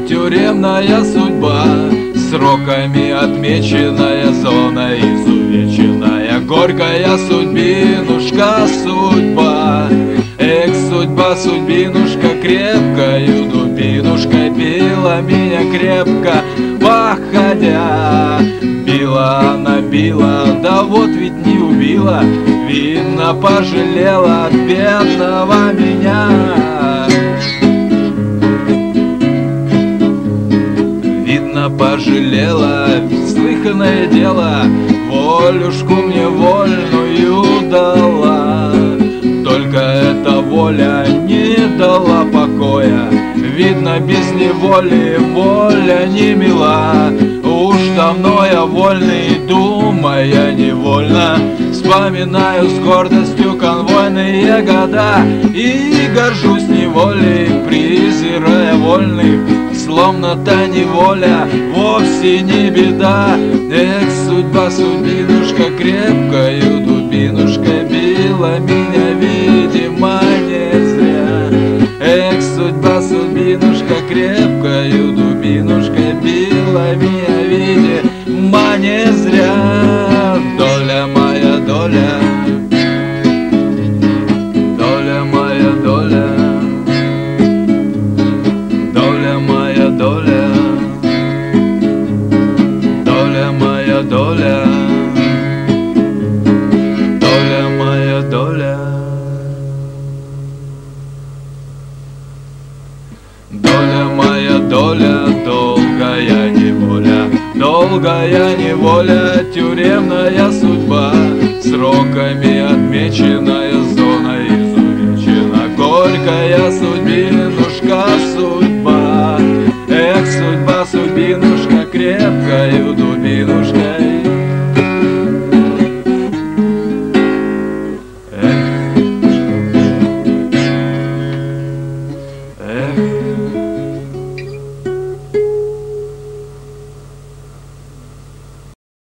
тюремная судьба, сроками отмеченная зона изувеченная, горькая судьбинушка, судьба. Эх, судьба, судьбинушка, крепкою дубинушкой била меня крепко, походя. Била она, била, да вот ведь не убила, видно, пожалела бедного меня. Видно, пожалела, слыханное дело, волюшку мне вольную дала. Только эта воля не дала покоя, видно, без неволи воля не мила. Уж давно я вольный, думая невольно, вспоминаю с гордостью конвойные года и горжусь неволей, презирая вольных, словно та неволя вовсе не беда. Эх, судьба, судьбинушка, крепкою дубинушкой била меня, видимо, не зря. Эх, судьба, судьбинушка, крепкою дубинушкой била меня, видимо, не зря. Доля моя, доля, доля моя, доля, доля моя, доля, доля моя, доля, доля моя, доля. Доля моя, доля, долгая неволя, долгая неволя, тюремная судьба, сроками отмеченная зона изувечена, горькая судьбинушка, судьба. Эх, судьба, судьбинушка, крепкою дубинушкой